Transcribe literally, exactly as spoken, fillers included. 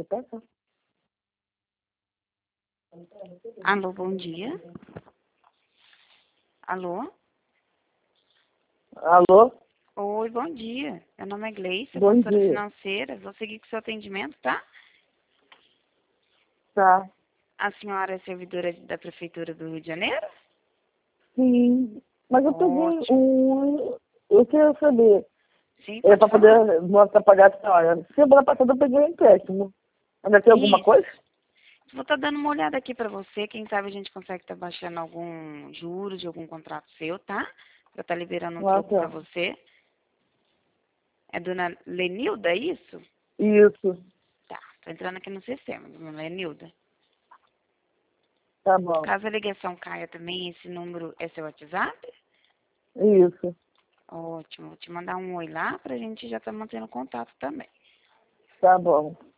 Você passa? Alô, bom dia. Alô? Alô? Oi, bom dia. Meu nome é Gleice, Bom consultora dia. financeira. Vou seguir com o seu atendimento, tá? Tá. A senhora é servidora da Prefeitura do Rio de Janeiro? Sim. Mas eu peguei Ótimo. um... Eu queria saber. Sim, É pode para falar. poder mostrar pagar a senhora. Semana passada eu peguei um empréstimo. Ainda tem alguma Isso. coisa? Vou estar dando uma olhada aqui para você. Quem sabe a gente consegue estar baixando algum juros de algum contrato seu, tá? Para estar liberando um Ah, troco para tá. você. É dona Lenilda, é isso? Isso. Tá, tô entrando aqui no sistema, dona Lenilda. Tá bom. Caso a ligação caia também, esse número é seu WhatsApp? Isso. Ótimo, vou te mandar um oi lá pra gente já estar mantendo contato também. Tá bom.